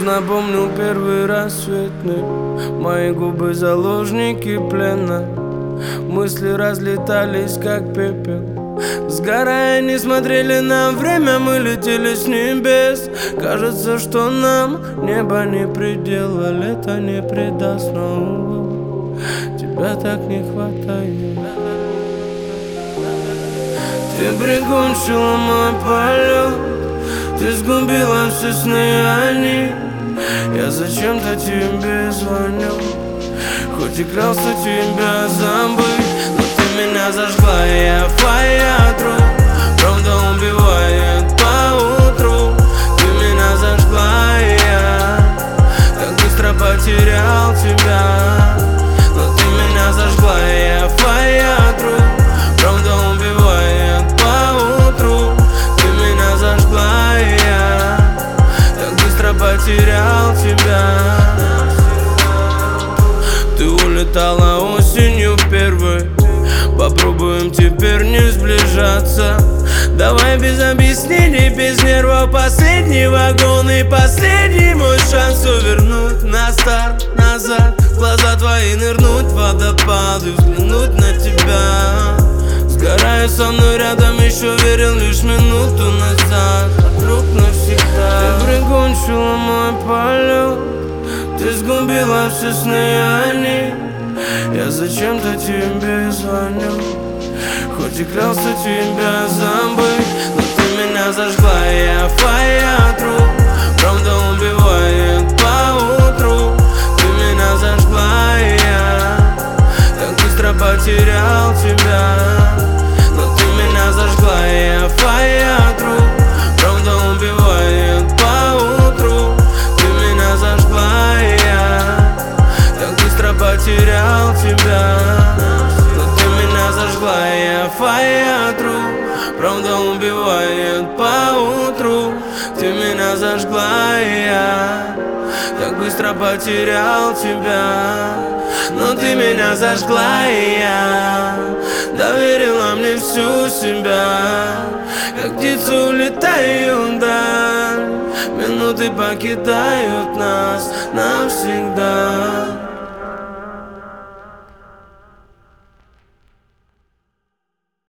напомнил первый рассветный. Мои губы заложники плена. Мысли разлетались как пепел. Сгорая, не смотрели на время, мы летели с небес. Кажется, что нам небо не предел, а лето не предаст снова. Тебя так не хватает. Ты прикончила мой полет, ты сгубила все сны, они. Я зачем-то тебе звоню, хоть и клялся тебя забыть. Но ты меня зажгла, я фаятру, правда убивает поутру. Ты меня зажгла, я так быстро потерял тебя. Но ты меня зажгла, я фаятру, правда убивает поутру. Ты меня зажгла, я так быстро потерял тебя. Ты улетала осенью первой, попробуем теперь не сближаться. Давай без объяснений, без нервов, последний вагон и последний мой шанс увернуть на старт, назад. В глаза твои нырнуть в водопад и взглянуть на тебя. Сгораю со мной рядом, еще верил лишь минуту назад. Вдруг навсегда. Ты прикончила мой полет, ты сгубила все сны, они. Я зачем-то тебе звоню, хоть и клялся тебя забыть. Но ты меня зажгла, я фаятру, правда убивает поутру. Ты меня зажгла, я так быстро потерял тебя. Но ты меня зажгла, я фаятру, правда убивает поутру. Ты меня зажгла, я так быстро потерял тебя. Но ты меня зажгла, я фаятру, правда убивает поутру. Ты меня зажгла, я так быстро потерял тебя. Но ты меня зажгла, я доверила мне всю себя. Как птицы улетаю вдаль, минуты покидают нас навсегда.